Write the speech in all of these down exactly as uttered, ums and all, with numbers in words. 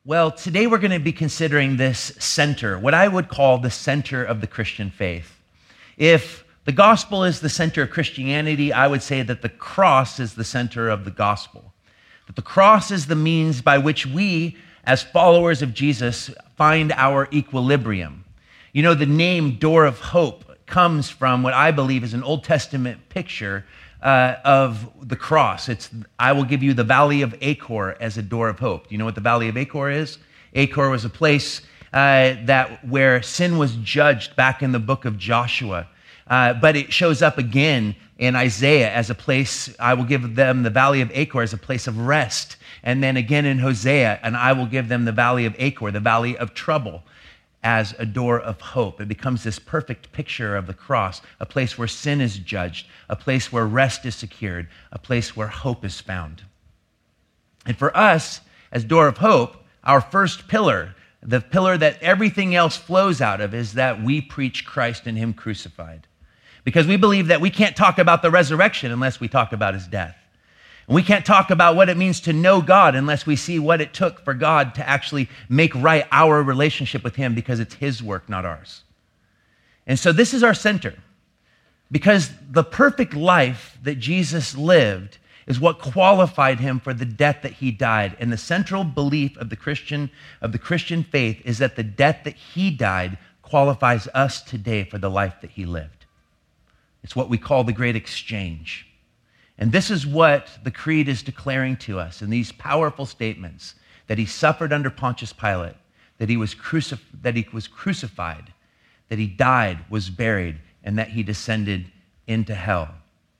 Well, today we're going to be considering this center, what I would call the center of the Christian faith. If the gospel is the center of Christianity, I would say that the cross is the center of the gospel. That the cross is the means by which we, as followers of Jesus, find our equilibrium. You know, the name Door of Hope comes from what I believe is an Old Testament picture uh, of the cross. It's, I will give you the Valley of Achor as a door of hope. Do you know what the Valley of Achor is? Achor was a place uh, that where sin was judged back in the book of Joshua. Uh, but it shows up again in Isaiah as a place, I will give them the Valley of Achor as a place of rest. And then again in Hosea, and I will give them the Valley of Achor, the Valley of Trouble, as a door of hope. It becomes this perfect picture of the cross, a place where sin is judged, a place where rest is secured, a place where hope is found. And for us, as Door of Hope, our first pillar, the pillar that everything else flows out of, is that we preach Christ and Him crucified. Because we believe that we can't talk about the resurrection unless we talk about His death. And we can't talk about what it means to know God unless we see what it took for God to actually make right our relationship with Him, because it's His work, not ours. And so this is our center, because the perfect life that Jesus lived is what qualified Him for the death that He died. And the central belief of the Christian, of the Christian faith is that the death that He died qualifies us today for the life that He lived. It's what we call the great exchange. And this is what the Creed is declaring to us in these powerful statements: that He suffered under Pontius Pilate, that he was, crucif- that he was crucified, that He died, was buried, and that He descended into hell.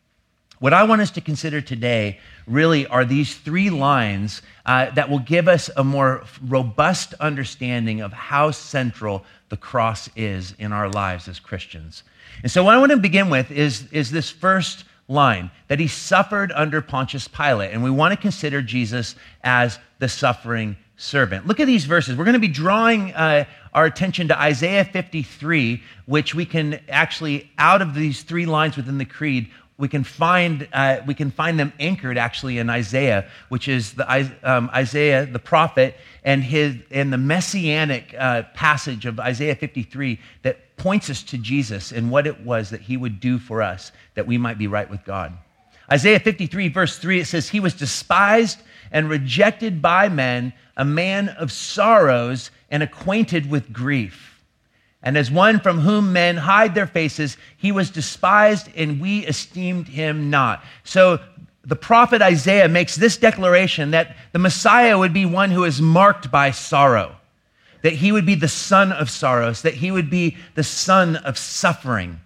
What I want us to consider today really are these three lines uh, that will give us a more robust understanding of how central the cross is in our lives as Christians. And so what I want to begin with is, is this first line, that He suffered under Pontius Pilate. And we want to consider Jesus as the suffering servant. Look at these verses. We're going to be drawing uh, our attention to Isaiah fifty-three, which we can actually, out of these three lines within the Creed, we can find uh, we can find them anchored actually in Isaiah, which is the um, Isaiah the prophet, and his and the messianic uh, passage of Isaiah fifty-three that points us to Jesus and what it was that He would do for us that we might be right with God. Isaiah fifty-three verse three, it says, "He was despised and rejected by men, a man of sorrows and acquainted with grief. And as one from whom men hide their faces, He was despised and we esteemed Him not." So the prophet Isaiah makes this declaration that the Messiah would be one who is marked by sorrow, that He would be the son of sorrows, that He would be the son of suffering.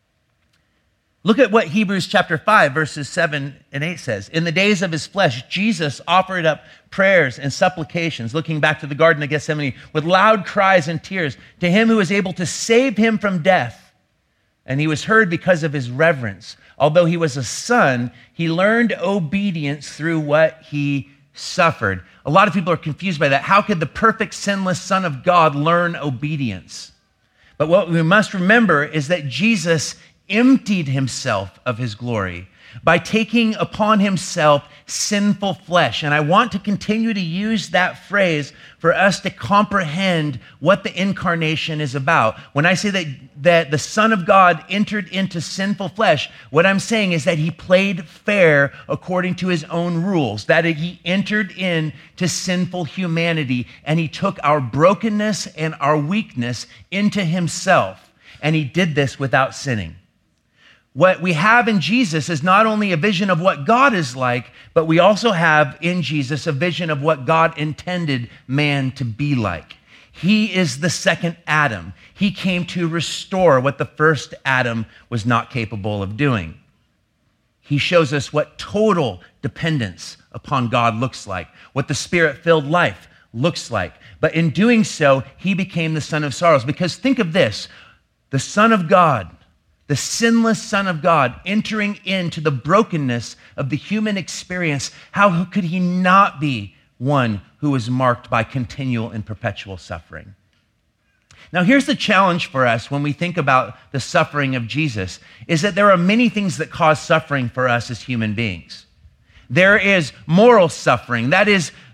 Look at what Hebrews chapter five, verses seven and eight says. "In the days of His flesh, Jesus offered up prayers and supplications," looking back to the Garden of Gethsemane, "with loud cries and tears to Him who was able to save Him from death. And He was heard because of His reverence. Although He was a son, He learned obedience through what He suffered." A lot of people are confused by that. How could the perfect, sinless Son of God learn obedience? But what we must remember is that Jesus emptied Himself of His glory by taking upon Himself sinful flesh. And I want to continue to use that phrase for us to comprehend what the incarnation is about. When I say that, that the Son of God entered into sinful flesh, what I'm saying is that He played fair according to His own rules, that He entered into sinful humanity and He took our brokenness and our weakness into Himself. And He did this without sinning. What we have in Jesus is not only a vision of what God is like, but we also have in Jesus a vision of what God intended man to be like. He is the second Adam. He came to restore what the first Adam was not capable of doing. He shows us what total dependence upon God looks like, what the Spirit-filled life looks like. But in doing so, He became the Son of Sorrows. Because think of this, the Son of God, the sinless Son of God, entering into the brokenness of the human experience. How could He not be one who is marked by continual and perpetual suffering? Now, here's the challenge for us when we think about the suffering of Jesus, is that there are many things that cause suffering for us as human beings. There is moral suffering. That is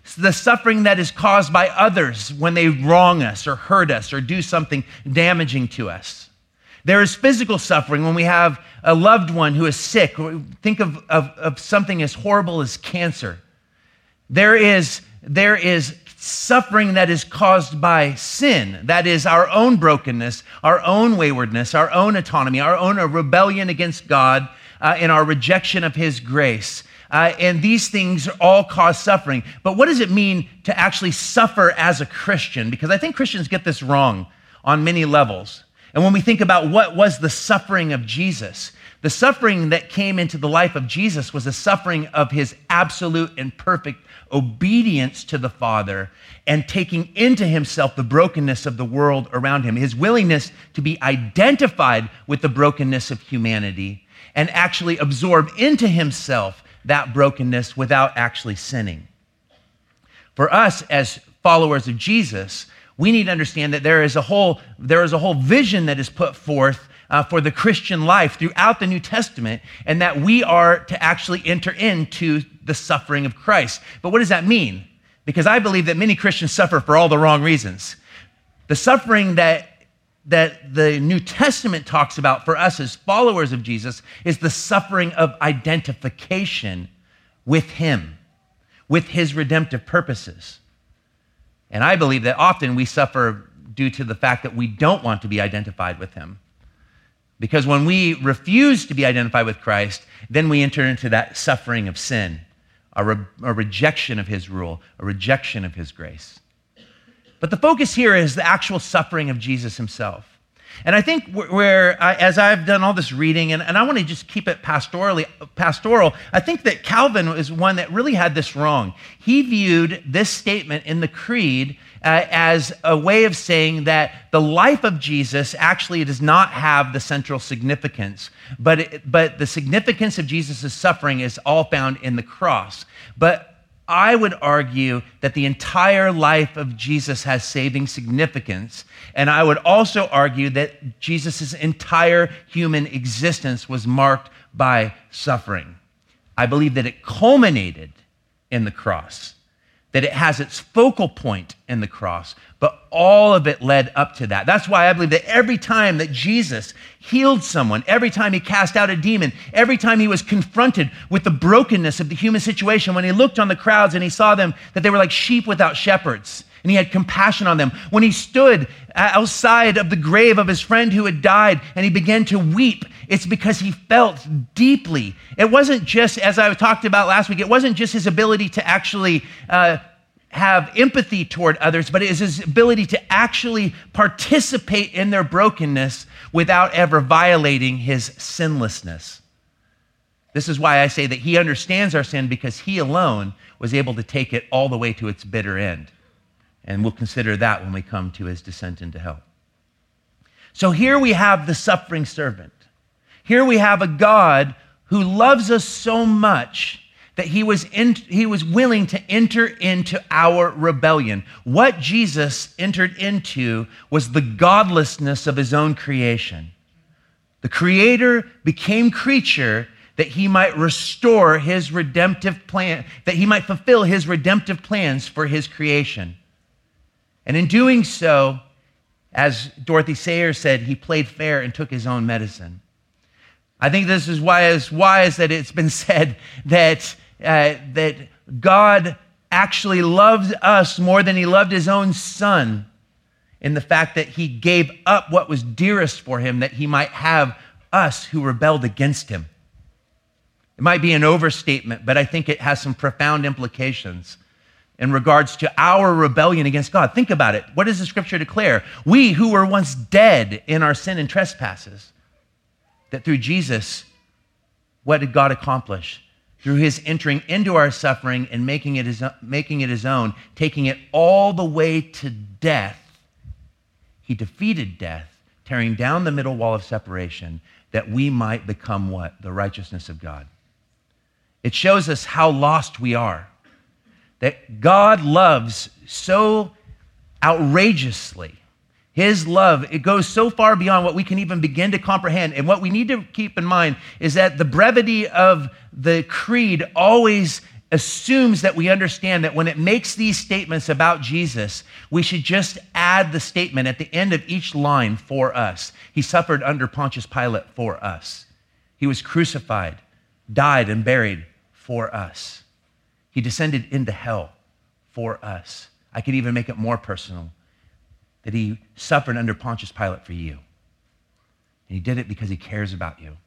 the suffering that is caused by others when they wrong us or hurt us or do something damaging to us. There is physical suffering when we have a loved one who is sick. Think of, of, of something as horrible as cancer. There is, there is suffering that is caused by sin. That is our own brokenness, our own waywardness, our own autonomy, our own rebellion against God, uh, and our rejection of his grace. Uh, and these things all cause suffering. But what does it mean to actually suffer as a Christian? Because I think Christians get this wrong on many levels. And when we think about what was the suffering of Jesus, the suffering that came into the life of Jesus was the suffering of his absolute and perfect obedience to the Father and taking into himself the brokenness of the world around him, his willingness to be identified with the brokenness of humanity and actually absorb into himself that brokenness without actually sinning. For us as followers of Jesus, we need to understand that there is a whole, there is a whole vision that is put forth uh, for the Christian life throughout the New Testament, and that we are to actually enter into the suffering of Christ. But what does that mean? Because I believe that many Christians suffer for all the wrong reasons. The suffering that that the New Testament talks about for us as followers of Jesus is the suffering of identification with him, with his redemptive purposes. And I believe that often we suffer due to the fact that we don't want to be identified with him. Because when we refuse to be identified with Christ, then we enter into that suffering of sin, a, re- a rejection of his rule, a rejection of his grace. But the focus here is the actual suffering of Jesus himself. And I think where, as I've done all this reading, and, and I want to just keep it pastorally, pastoral, I think that Calvin is one that really had this wrong. He viewed this statement in the Creed uh, as a way of saying that the life of Jesus actually does not have the central significance, but, it, but the significance of Jesus' suffering is all found in the cross. But I would argue that the entire life of Jesus has saving significance, and I would also argue that Jesus' entire human existence was marked by suffering. I believe that it culminated in the cross, that it has its focal point in the cross, but all of it led up to that. That's why I believe that every time that Jesus healed someone, every time he cast out a demon, every time he was confronted with the brokenness of the human situation, when he looked on the crowds and he saw them, that they were like sheep without shepherds, and he had compassion on them. When he stood outside of the grave of his friend who had died and he began to weep, it's because he felt deeply. It wasn't just, as I talked about last week, it wasn't just his ability to actually uh, have empathy toward others, but it is his ability to actually participate in their brokenness without ever violating his sinlessness. This is why I say that he understands our sin, because he alone was able to take it all the way to its bitter end. And we'll consider that when we come to his descent into hell. So here we have the suffering servant. Here we have a God who loves us so much that he was, in, he was willing to enter into our rebellion. What Jesus entered into was the godlessness of his own creation. The Creator became creature that he might restore his redemptive plan, that he might fulfill his redemptive plans for his creation. And in doing so, as Dorothy Sayers said, he played fair and took his own medicine. I think this is why it's wise that it's been said that, uh, that God actually loved us more than he loved his own son, in the fact that he gave up what was dearest for him that he might have us who rebelled against him. It might be an overstatement, but I think it has some profound implications in regards to our rebellion against God. Think about it. What does the scripture declare? We who were once dead in our sin and trespasses, that through Jesus, what did God accomplish? Through his entering into our suffering and making it his, making it his own, taking it all the way to death, he defeated death, tearing down the middle wall of separation, that we might become what? The righteousness of God. It shows us how lost we are. That God loves so outrageously. His love, it goes so far beyond what we can even begin to comprehend. And what we need to keep in mind is that the brevity of the creed always assumes that we understand that when it makes these statements about Jesus, we should just add the statement at the end of each line, for us. He suffered under Pontius Pilate for us. He was crucified, died, and buried for us. He descended into hell for us. I could even make it more personal, that he suffered under Pontius Pilate for you. And he did it because he cares about you.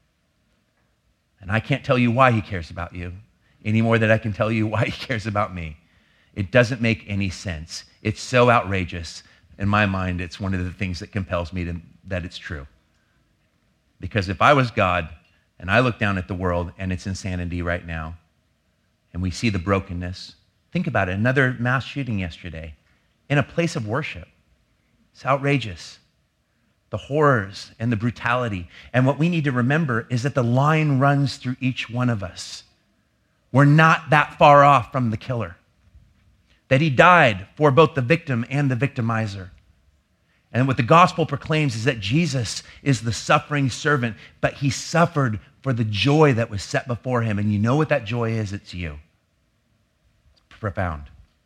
And I can't tell you why he cares about you any more than I can tell you why he cares about me. It doesn't make any sense. It's so outrageous. In my mind, it's one of the things that compels me to, that it's true. Because if I was God and I look down at the world and its insanity right now, and we see the brokenness, think about it, another mass shooting yesterday in a place of worship. It's outrageous. The horrors and the brutality. And what we need to remember is that the line runs through each one of us. We're not that far off from the killer. That he died for both the victim and the victimizer. And what the gospel proclaims is that Jesus is the suffering servant, but he suffered for the joy that was set before him. And you know what that joy is? It's you. It's profound.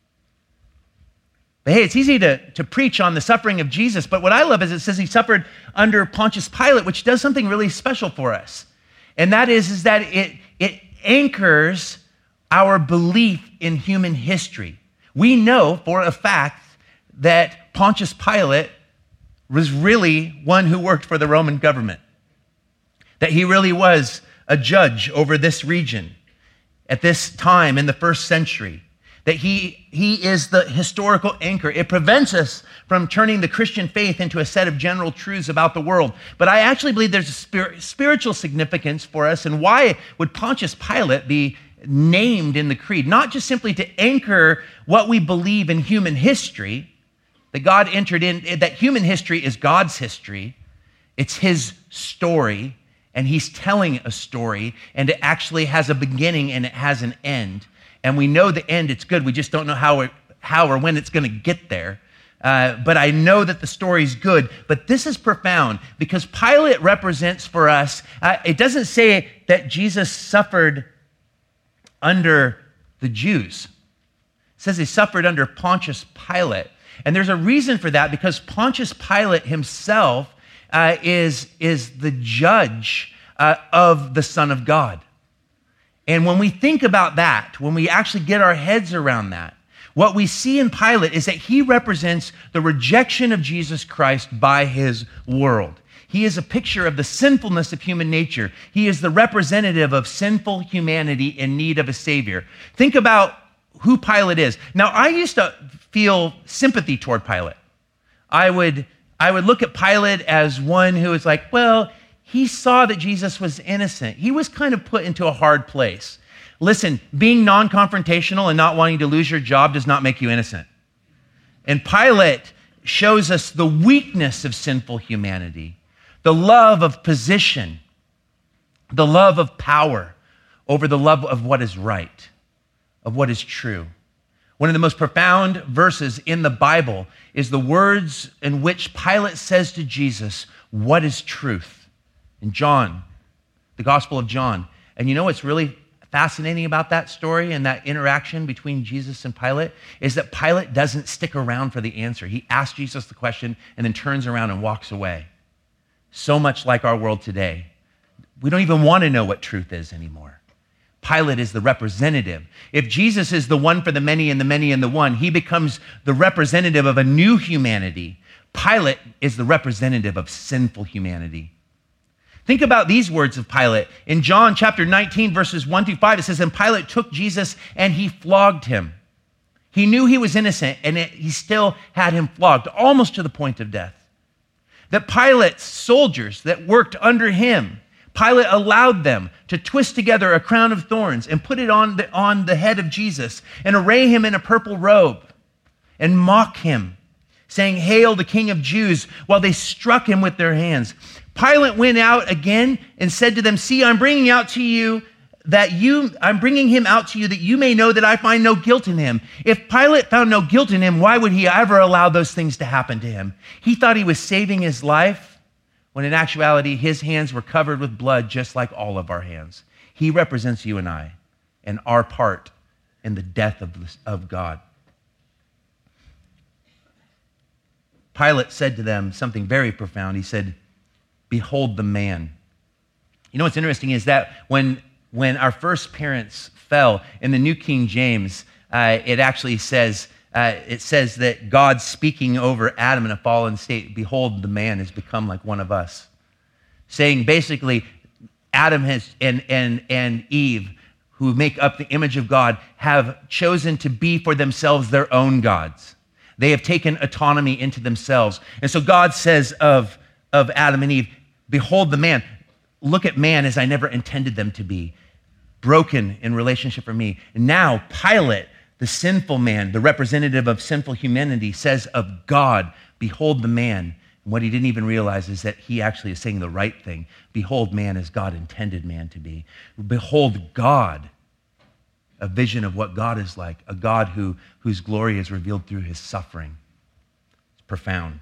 But hey, it's easy to, to preach on the suffering of Jesus, but what I love is it says he suffered under Pontius Pilate, which does something really special for us. And that is, is that it, it anchors our belief in human history. We know for a fact that Pontius Pilate was really one who worked for the Roman government, that he really was a judge over this region at this time in the first century, that he, he is the historical anchor. It prevents us from turning the Christian faith into a set of general truths about the world. But I actually believe there's a spir- spiritual significance for us. And why would Pontius Pilate be named in the creed? Not just simply to anchor what we believe in human history, that God entered in, that human history is God's history. It's his story, and he's telling a story, and it actually has a beginning and it has an end. And we know the end, it's good. We just don't know how or, how or when it's going to get there. Uh, but I know that the story's good. But this is profound because Pilate represents for us, uh, it doesn't say that Jesus suffered under the Jews. It says he suffered under Pontius Pilate. And there's a reason for that, because Pontius Pilate himself uh, is, is the judge uh, of the Son of God. And when we think about that, when we actually get our heads around that, what we see in Pilate is that he represents the rejection of Jesus Christ by his world. He is a picture of the sinfulness of human nature. He is the representative of sinful humanity in need of a Savior. Think about who Pilate is. Now, I used to feel sympathy toward Pilate. I would, I would look at Pilate as one who is like, well, he saw that Jesus was innocent. He was kind of put into a hard place. Listen, being non-confrontational and not wanting to lose your job does not make you innocent. And Pilate shows us the weakness of sinful humanity, the love of position, the love of power over the love of what is right, of what is true. One of the most profound verses in the Bible is the words in which Pilate says to Jesus, "What is truth?" In John, the Gospel of John. And you know what's really fascinating about that story and that interaction between Jesus and Pilate is that Pilate doesn't stick around for the answer. He asks Jesus the question and then turns around and walks away. So much like our world today. We don't even want to know what truth is anymore. Pilate is the representative. If Jesus is the one for the many and the many and the one, he becomes the representative of a new humanity. Pilate is the representative of sinful humanity. Think about these words of Pilate. In John chapter nineteen, verses one through five, it says, "And Pilate took Jesus and he flogged him. He knew he was innocent, and it, he still had him flogged, almost to the point of death. That Pilate's soldiers that worked under him, Pilate allowed them to twist together a crown of thorns and put it on the, on the head of Jesus and array him in a purple robe and mock him, saying, 'Hail the King of Jews,' while they struck him with their hands. Pilate went out again and said to them, 'See, I'm bringing out to you that you, I'm bringing him out to you that you may know that I find no guilt in him.' If Pilate found no guilt in him, why would he ever allow those things to happen to him? He thought he was saving his life, when in actuality, his hands were covered with blood, just like all of our hands. He represents you and I and our part in the death of, of God. Pilate said to them something very profound. He said, "Behold the man." You know what's interesting is that when, when our first parents fell, in the New King James, uh, it actually says, uh, it says that God speaking over Adam in a fallen state, "Behold, the man has become like one of us." Saying basically, Adam has and, and, and Eve, who make up the image of God, have chosen to be for themselves their own gods. They have taken autonomy into themselves. And so God says of, of Adam and Eve, "Behold the man. Look at man as I never intended them to be, broken in relationship for me." And now Pilate, the sinful man, the representative of sinful humanity, says of God, "Behold the man." And what he didn't even realize is that he actually is saying the right thing. Behold man as God intended man to be. Behold God, a vision of what God is like, a God who, whose glory is revealed through his suffering. It's profound.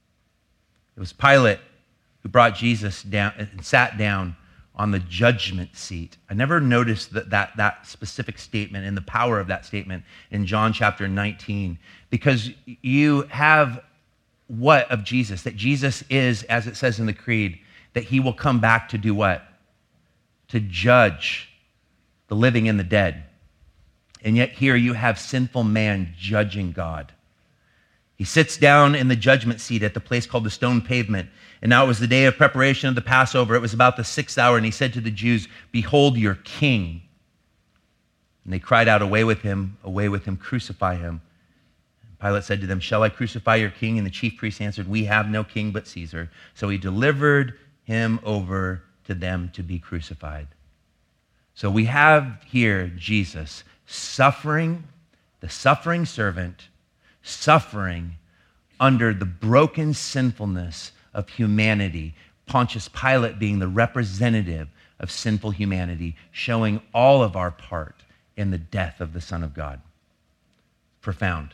It was Pilate who brought Jesus down and sat down on the judgment seat. I never noticed that, that, that specific statement and the power of that statement in John chapter nineteen, because you have what of Jesus? That Jesus is, as it says in the creed, that he will come back to do what? To judge the living and the dead. And yet here you have sinful man judging God. He sits down in the judgment seat at the place called the Stone Pavement. And now it was the day of preparation of the Passover. It was about the sixth hour, and he said to the Jews, "Behold your king." And they cried out, "Away with him, away with him, crucify him." And Pilate said to them, "Shall I crucify your king?" And the chief priests answered, "We have no king but Caesar." So he delivered him over to them to be crucified. So we have here Jesus suffering, the suffering servant, suffering under the broken sinfulness of humanity. Pontius Pilate being the representative of sinful humanity, showing all of our part in the death of the Son of God. Profound.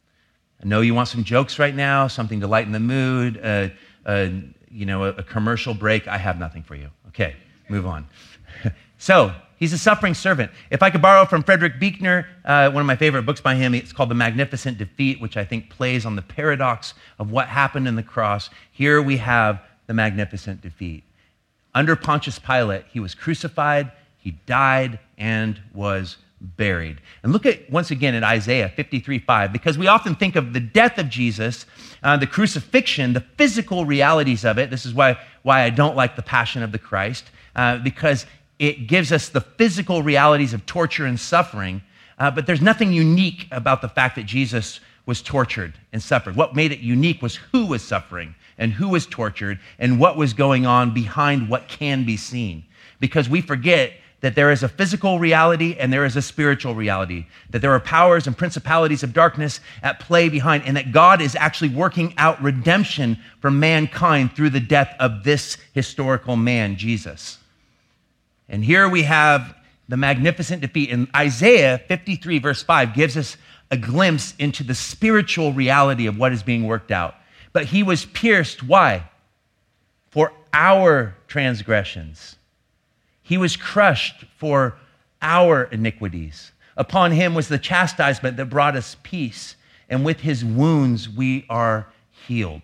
I know you want some jokes right now, something to lighten the mood, uh, uh, you know, a, a commercial break. I have nothing for you. Okay, move on. So, he's a suffering servant. If I could borrow from Frederick Buechner, uh, one of my favorite books by him, it's called The Magnificent Defeat, which I think plays on the paradox of what happened in the cross. Here we have the magnificent defeat. Under Pontius Pilate, he was crucified, he died, and was buried. And look at, once again, at Isaiah fifty-three five, because we often think of the death of Jesus, uh, the crucifixion, the physical realities of it. This is why, why I don't like the Passion of the Christ, uh, because it gives us the physical realities of torture and suffering, uh, but there's nothing unique about the fact that Jesus was tortured and suffered. What made it unique was who was suffering and who was tortured and what was going on behind what can be seen. Because we forget that there is a physical reality and there is a spiritual reality, that there are powers and principalities of darkness at play behind, and that God is actually working out redemption for mankind through the death of this historical man, Jesus. And here we have the magnificent defeat. And Isaiah fifty-three verse five gives us a glimpse into the spiritual reality of what is being worked out. But he was pierced, why? For our transgressions. He was crushed for our iniquities. Upon him was the chastisement that brought us peace, and with his wounds we are healed.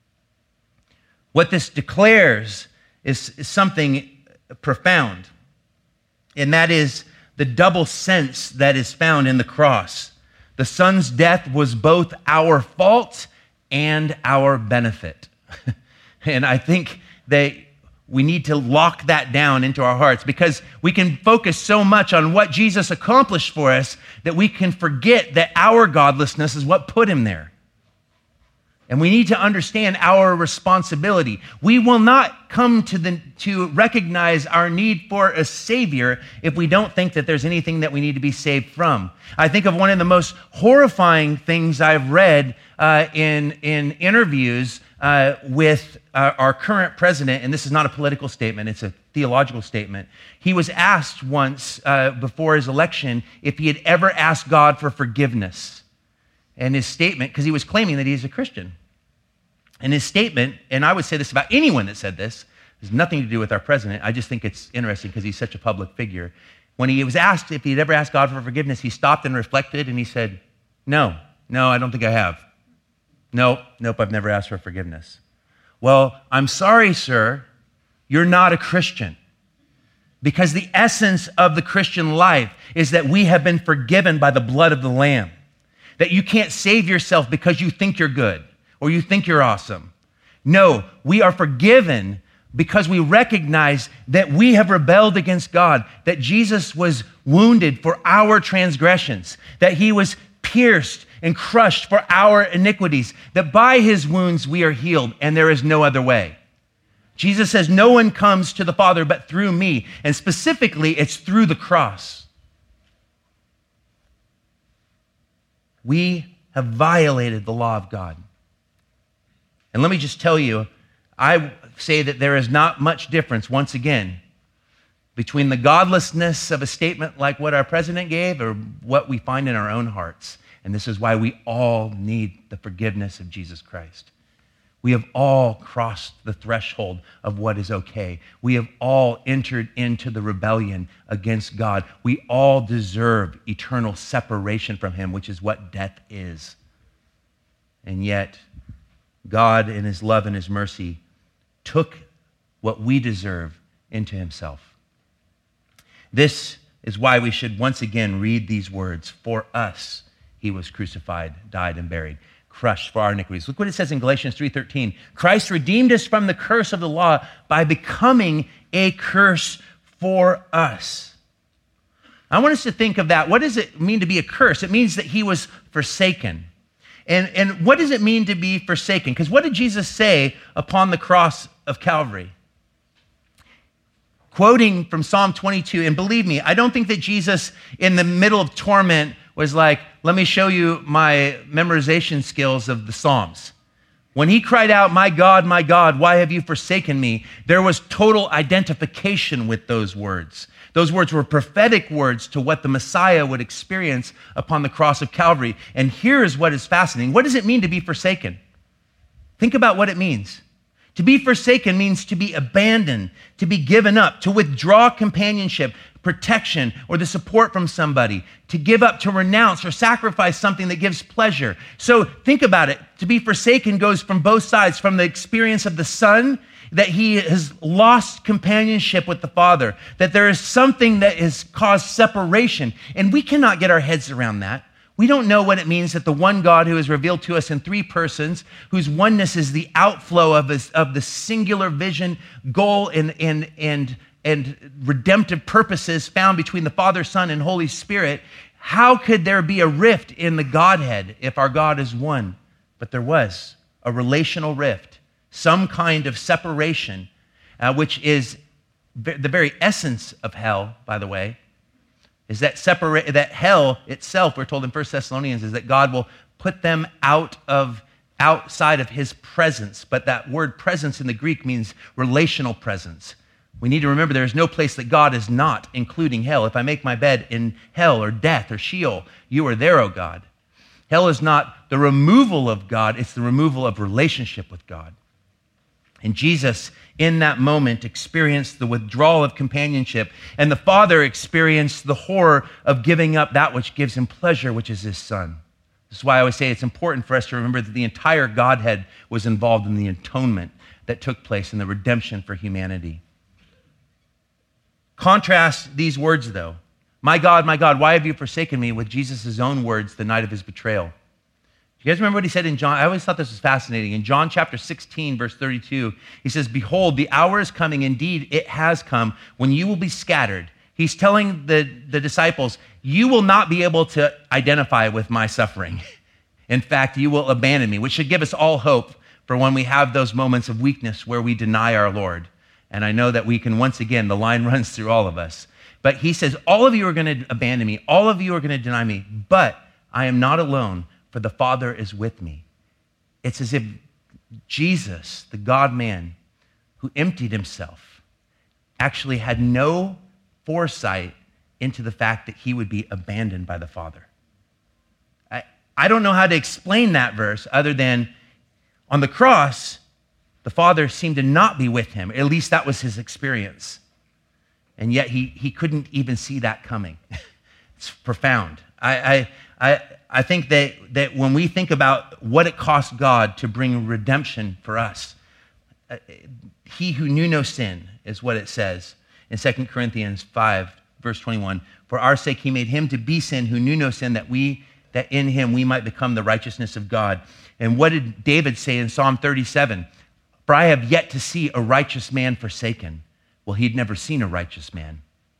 What this declares is, is something profound. And that is the double sense that is found in the cross. The Son's death was both our fault and our benefit. And I think that we need to lock that down into our hearts, because we can focus so much on what Jesus accomplished for us that we can forget that our godlessness is what put him there. And we need to understand our responsibility. We will not come to, the, to recognize our need for a Savior if we don't think that there's anything that we need to be saved from. I think of one of the most horrifying things I've read uh, in, in interviews uh, with uh, our current president, and this is not a political statement, it's a theological statement. He was asked once uh, before his election if he had ever asked God for forgiveness. And his statement, because he was claiming that he's a Christian. And his statement, and I would say this about anyone that said this, has nothing to do with our president. I just think it's interesting because he's such a public figure. When he was asked if he'd ever asked God for forgiveness, he stopped and reflected and he said, no, no, I don't think I have. Nope, nope, I've never asked for forgiveness. Well, I'm sorry, sir, you're not a Christian. Because the essence of the Christian life is that we have been forgiven by the blood of the Lamb. That you can't save yourself because you think you're good or you think you're awesome. No, we are forgiven because we recognize that we have rebelled against God, that Jesus was wounded for our transgressions, that he was pierced and crushed for our iniquities, that by his wounds we are healed, and there is no other way. Jesus says, no one comes to the Father but through me, and specifically, it's through the cross. We have violated the law of God. And let me just tell you, I say that there is not much difference, once again, between the godlessness of a statement like what our president gave or what we find in our own hearts. And this is why we all need the forgiveness of Jesus Christ. We have all crossed the threshold of what is okay. We have all entered into the rebellion against God. We all deserve eternal separation from him, which is what death is. And yet, God, in his love and his mercy, took what we deserve into himself. This is why we should once again read these words. For us, he was crucified, died, and buried, crushed for our iniquities. Look what it says in Galatians three thirteen. Christ redeemed us from the curse of the law by becoming a curse for us. I want us to think of that. What does it mean to be a curse? It means that he was forsaken. And, and what does it mean to be forsaken? Because what did Jesus say upon the cross of Calvary? Quoting from Psalm twenty-two, and believe me, I don't think that Jesus in the middle of torment was like, let me show you my memorization skills of the Psalms. When he cried out, my God, my God, why have you forsaken me? There was total identification with those words. Those words were prophetic words to what the Messiah would experience upon the cross of Calvary. And here is what is fascinating. What does it mean to be forsaken? Think about what it means. To be forsaken means to be abandoned, to be given up, to withdraw companionship, protection, or the support from somebody, to give up, to renounce, or sacrifice something that gives pleasure. So think about it. To be forsaken goes from both sides, from the experience of the Son, that he has lost companionship with the Father, that there is something that has caused separation, and we cannot get our heads around that. We don't know what it means that the one God who is revealed to us in three persons, whose oneness is the outflow of, his, of the singular vision, goal, and, and, and, and redemptive purposes found between the Father, Son, and Holy Spirit. How could there be a rift in the Godhead if our God is one? But there was a relational rift, some kind of separation, uh, which is the very essence of hell, by the way. Is that separate, that hell itself, we're told in First Thessalonians, is that God will put them out of, outside of his presence. But that word presence in the Greek means relational presence. We need to remember there is no place that God is not, including hell. If I make my bed in hell or death or Sheol, you are there, O God. Hell is not the removal of God, it's the removal of relationship with God. And Jesus, in that moment, experienced the withdrawal of companionship, and the Father experienced the horror of giving up that which gives him pleasure, which is his Son. This is why I always say it's important for us to remember that the entire Godhead was involved in the atonement that took place in the redemption for humanity. Contrast these words, though. My God, my God, why have you forsaken me? With Jesus' own words the night of his betrayal. You guys remember what he said in John? I always thought this was fascinating. In John chapter sixteen, verse thirty-two, he says, behold, the hour is coming. Indeed, it has come when you will be scattered. He's telling the, the disciples, you will not be able to identify with my suffering. In fact, you will abandon me, which should give us all hope for when we have those moments of weakness where we deny our Lord. And I know that we can, once again, the line runs through all of us. But he says, all of you are going to abandon me. All of you are going to deny me. But I am not alone, for the Father is with me. It's as if Jesus, the God-man, who emptied himself, actually had no foresight into the fact that he would be abandoned by the Father. I, I don't know how to explain that verse other than on the cross, the Father seemed to not be with him. At least that was his experience. And yet he, he couldn't even see that coming. It's profound. I, I, I, I think that, that when we think about what it cost God to bring redemption for us, uh, he who knew no sin is what it says in Second Corinthians five, verse twenty-one. For our sake he made him to be sin who knew no sin, that we that in him we might become the righteousness of God. And what did David say in Psalm thirty-seven? For I have yet to see a righteous man forsaken. Well, he'd never seen a righteous man.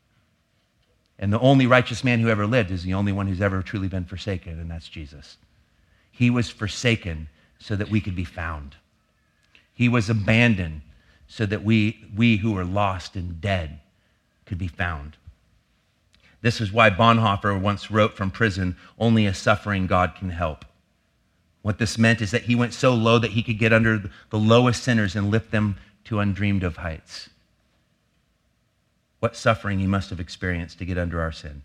And the only righteous man who ever lived is the only one who's ever truly been forsaken, and that's Jesus. He was forsaken so that we could be found. He was abandoned so that we, we who were lost and dead could be found. This is why Bonhoeffer once wrote from prison, only a suffering God can help. What this meant is that he went so low that he could get under the lowest sinners and lift them to undreamed of heights. What suffering he must have experienced to get under our sin.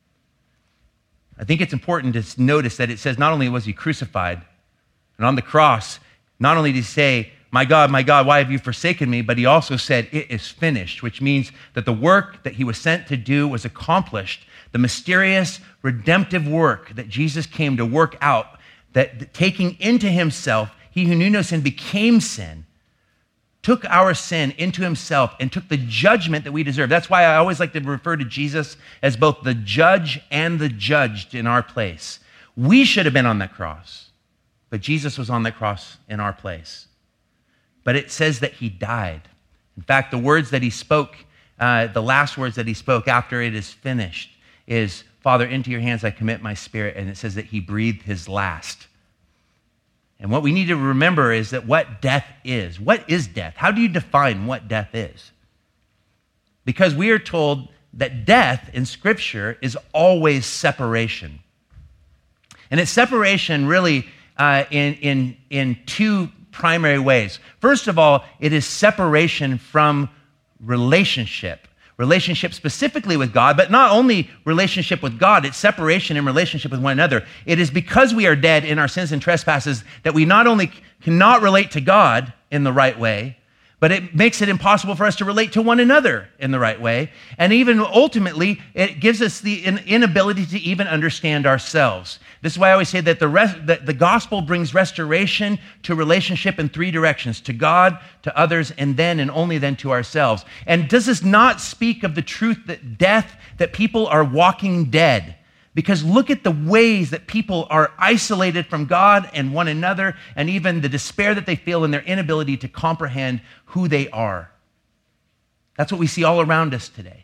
I think it's important to notice that it says not only was he crucified, and on the cross, not only did he say, my God, my God, why have you forsaken me? But he also said, it is finished, which means that the work that he was sent to do was accomplished. The mysterious redemptive work that Jesus came to work out, that taking into himself, he who knew no sin became sin, took our sin into himself and took the judgment that we deserve. That's why I always like to refer to Jesus as both the judge and the judged in our place. We should have been on that cross, but Jesus was on that cross in our place. But it says that he died. In fact, the words that he spoke, uh, the last words that he spoke after it is finished is, Father, into your hands I commit my spirit. And it says that he breathed his last. And what we need to remember is that what death is. What is death? How do you define what death is? Because we are told that death in Scripture is always separation. And it's separation really uh, in, in, in two primary ways. First of all, it is separation from relationship. Relationship specifically with God, but not only relationship with God, it's separation in relationship with one another. It is because we are dead in our sins and trespasses that we not only cannot relate to God in the right way, but it makes it impossible for us to relate to one another in the right way. And even ultimately, it gives us the inability to even understand ourselves. This is why I always say that the, rest, that the gospel brings restoration to relationship in three directions: to God, to others, and then and only then to ourselves. And does this not speak of the truth that death, that people are walking dead? Because look at the ways that people are isolated from God and one another, and even the despair that they feel in their inability to comprehend who they are. That's what we see all around us today.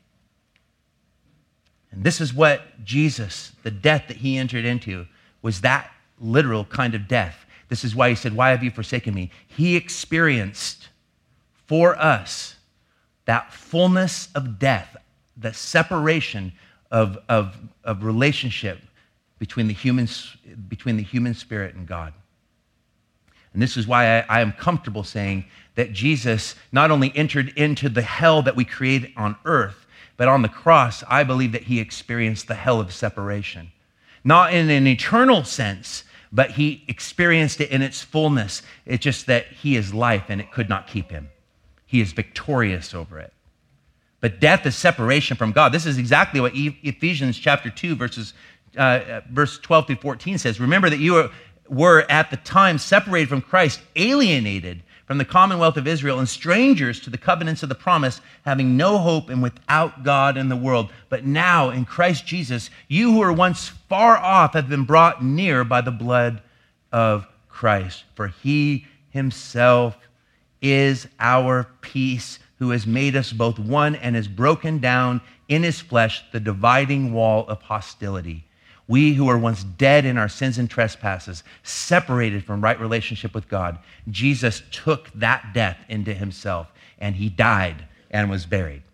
And this is what Jesus, the death that he entered into, was that literal kind of death. This is why he said, why have you forsaken me? He experienced for us that fullness of death, the separation Of, of, of relationship between the, human, between the human spirit and God. And this is why I, I am comfortable saying that Jesus not only entered into the hell that we create on earth, but on the cross, I believe that he experienced the hell of separation. Not in an eternal sense, but he experienced it in its fullness. It's just that he is life and it could not keep him. He is victorious over it. But death is separation from God. This is exactly what Ephesians chapter two, verses uh, verse twelve through fourteen says. Remember that you were at the time separated from Christ, alienated from the commonwealth of Israel, and strangers to the covenants of the promise, having no hope and without God in the world. But now in Christ Jesus, you who were once far off have been brought near by the blood of Christ. For he himself is our peace, who has made us both one and has broken down in his flesh the dividing wall of hostility. We who were once dead in our sins and trespasses, separated from right relationship with God, Jesus took that death into himself, and he died and was buried.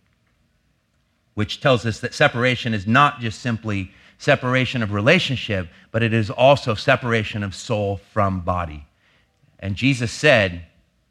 Which tells us that separation is not just simply separation of relationship, but it is also separation of soul from body. And Jesus said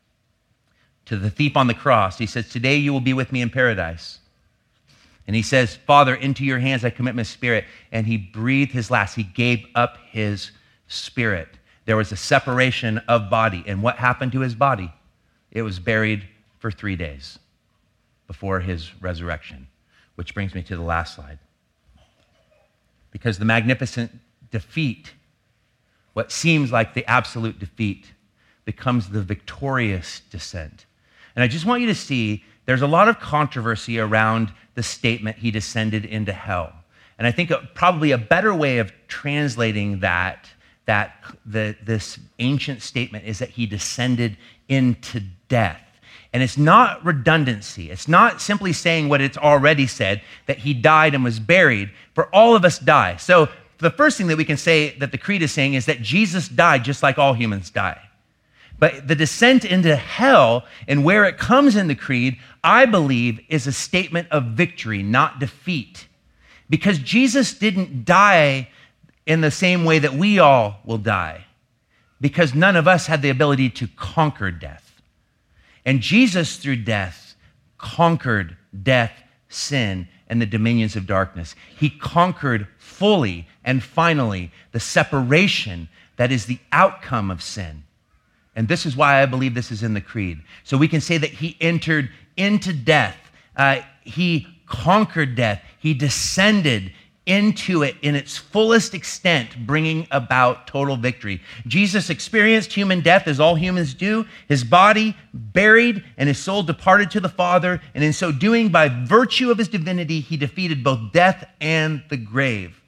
to the thief on the cross, he says, today you will be with me in paradise. And he says, Father, into your hands I commit my spirit. And he breathed his last. He gave up his spirit. There was a separation of body. And what happened to his body? It was buried for three days before his resurrection. Which brings me to the last slide. Because the magnificent defeat, what seems like the absolute defeat, becomes the victorious descent. And I just want you to see there's a lot of controversy around the statement, he descended into hell. And I think probably a better way of translating that, that the, this ancient statement is that he descended into death. And it's not redundancy. It's not simply saying what it's already said, that he died and was buried, for all of us die. So the first thing that we can say that the creed is saying is that Jesus died just like all humans die. But the descent into hell and where it comes in the creed, I believe, is a statement of victory, not defeat. Because Jesus didn't die in the same way that we all will die, because none of us had the ability to conquer death. And Jesus, through death, conquered death, sin, and the dominions of darkness. He conquered fully and finally the separation that is the outcome of sin. And this is why I believe this is in the creed. So we can say that he entered into death. Uh, he conquered death. He descended into it in its fullest extent, bringing about total victory. Jesus experienced human death as all humans do, his body buried and his soul departed to the Father, and in so doing, by virtue of his divinity, he defeated both death and the grave.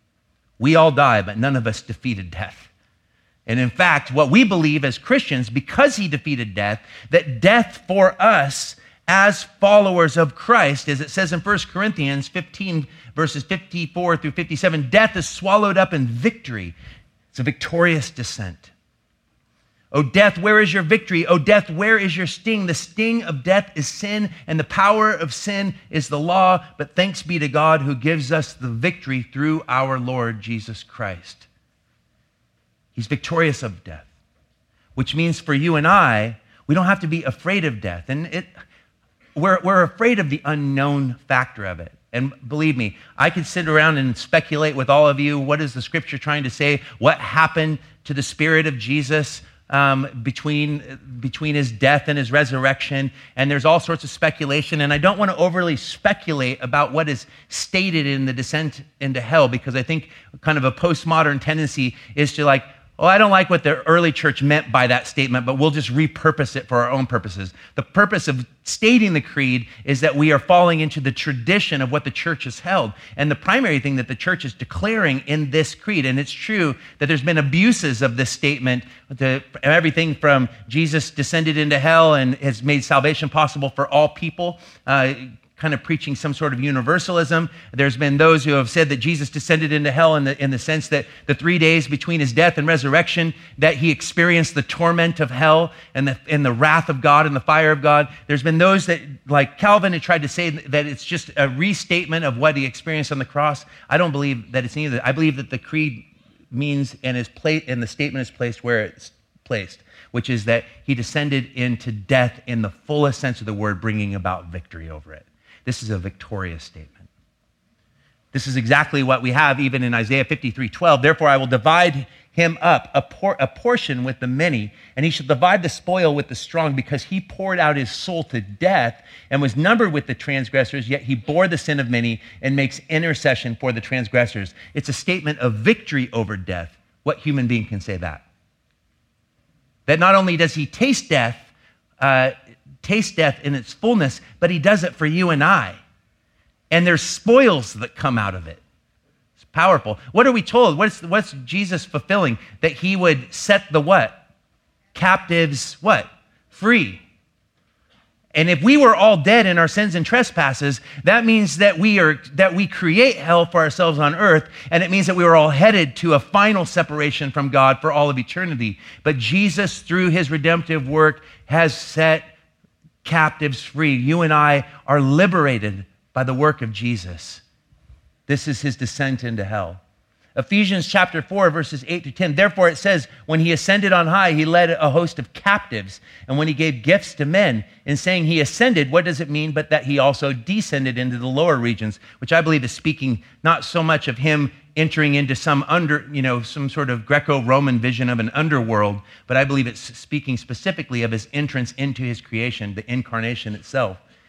We all die, but none of us defeated death. And in fact, what we believe as Christians, because he defeated death, that death for us as followers of Christ, as it says in First Corinthians fifteen, verses fifty-four through fifty-seven, death is swallowed up in victory. It's a victorious descent. O death, where is your victory? O death, where is your sting? The sting of death is sin, and the power of sin is the law. But thanks be to God who gives us the victory through our Lord Jesus Christ. He's victorious of death, which means for you and I, we don't have to be afraid of death. And it, we're, we're afraid of the unknown factor of it. And believe me, I could sit around and speculate with all of you, what is the scripture trying to say? What happened to the spirit of Jesus um, between, between his death and his resurrection? And there's all sorts of speculation. And I don't want to overly speculate about what is stated in the descent into hell, because I think kind of a postmodern tendency is to like, oh, I don't like what the early church meant by that statement, but we'll just repurpose it for our own purposes. The purpose of stating the creed is that we are falling into the tradition of what the church has held. And the primary thing that the church is declaring in this creed, and it's true that there's been abuses of this statement, to everything from Jesus descended into hell and has made salvation possible for all people, uh, kind of preaching some sort of universalism. There's been those who have said that Jesus descended into hell in the, in the sense that the three days between his death and resurrection, that he experienced the torment of hell and the, and the wrath of God and the fire of God. There's been those that, like Calvin, had tried to say that it's just a restatement of what he experienced on the cross. I don't believe that it's any of that. I believe that the creed means and is placed, and the statement is placed where it's placed, which is that he descended into death in the fullest sense of the word, bringing about victory over it. This is a victorious statement. This is exactly what we have even in Isaiah fifty-three twelve. Therefore, I will divide him up, a, por- a portion with the many, and he shall divide the spoil with the strong, because he poured out his soul to death and was numbered with the transgressors, yet he bore the sin of many and makes intercession for the transgressors. It's a statement of victory over death. What human being can say that? That not only does he taste death, uh, taste death in its fullness, but he does it for you and I. And there's spoils that come out of it. It's powerful. What are we told? What's, what's Jesus fulfilling? That he would set the what? Captives what? Free. And if we were all dead in our sins and trespasses, that means that we are that we create hell for ourselves on earth, and it means that we were all headed to a final separation from God for all of eternity. But Jesus, through his redemptive work, has set captives free. You and I are liberated by the work of Jesus. This is his descent into hell. Ephesians chapter four, verses eight to ten. Therefore it says, when he ascended on high, he led a host of captives. And when he gave gifts to men, in saying he ascended, what does it mean but that he also descended into the lower regions, which I believe is speaking not so much of him entering into some under, you know, some sort of Greco-Roman vision of an underworld, but I believe it's speaking specifically of his entrance into his creation, the incarnation itself.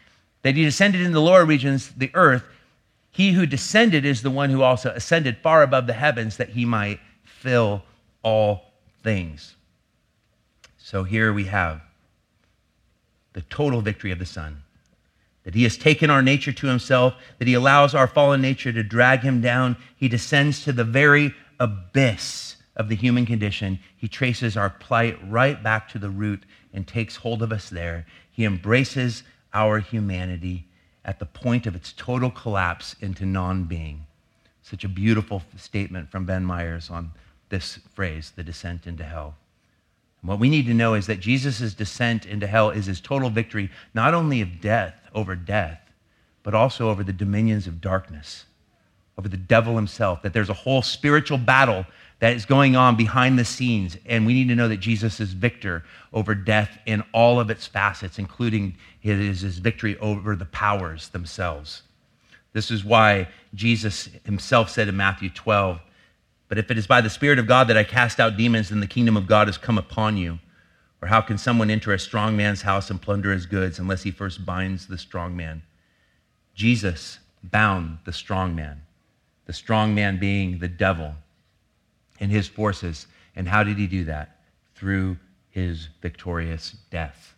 that he descended in the lower regions, the earth. He who descended is the one who also ascended far above the heavens that he might fill all things. So here we have the total victory of the Son, that he has taken our nature to himself, that he allows our fallen nature to drag him down. He descends to the very abyss of the human condition. He traces our plight right back to the root and takes hold of us there. He embraces our humanity at the point of its total collapse into non-being. Such a beautiful statement from Ben Myers on this phrase, the descent into hell. And what we need to know is that Jesus' descent into hell is his total victory, not only of death, over death, but also over the dominions of darkness, over the devil himself, that there's a whole spiritual battle that is going on behind the scenes, and we need to know that Jesus is victor over death in all of its facets, including his, his victory over the powers themselves. This is why Jesus himself said in Matthew twelve, "But if it is by the Spirit of God that I cast out demons, then the kingdom of God has come upon you. Or how can someone enter a strong man's house and plunder his goods unless he first binds the strong man?" Jesus bound the strong man, the strong man being the devil and his forces. And how did he do that? Through his victorious death.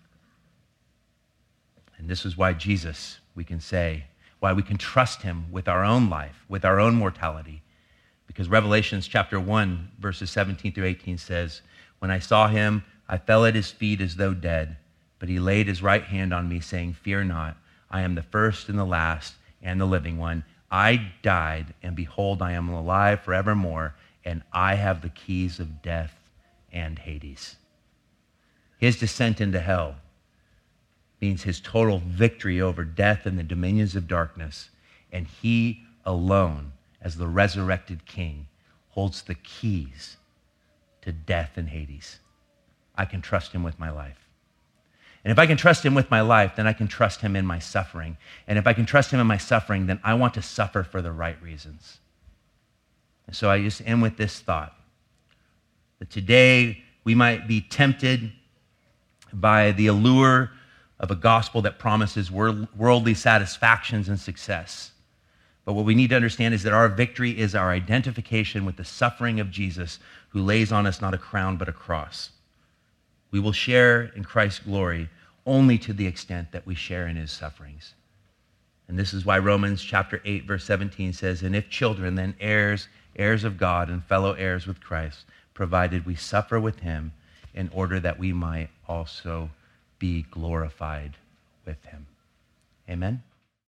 And this is why Jesus, we can say, why we can trust him with our own life, with our own mortality. Because Revelations chapter one, verses seventeen through eighteen says, "When I saw him, I fell at his feet as though dead, but he laid his right hand on me, saying, 'Fear not, I am the first and the last and the living one. I died, and behold, I am alive forevermore, and I have the keys of death and Hades.'" His descent into hell means his total victory over death and the dominions of darkness, and he alone, as the resurrected king, holds the keys to death and Hades. I can trust him with my life. And if I can trust him with my life, then I can trust him in my suffering. And if I can trust him in my suffering, then I want to suffer for the right reasons. And so I just end with this thought, that today we might be tempted by the allure of a gospel that promises worldly satisfactions and success. But what we need to understand is that our victory is our identification with the suffering of Jesus, who lays on us not a crown but a cross. We will share in Christ's glory only to the extent that we share in his sufferings. And this is why Romans chapter eight, verse seventeen says, "And if children, then heirs, heirs of God and fellow heirs with Christ, provided we suffer with him in order that we might also be glorified with him." Amen.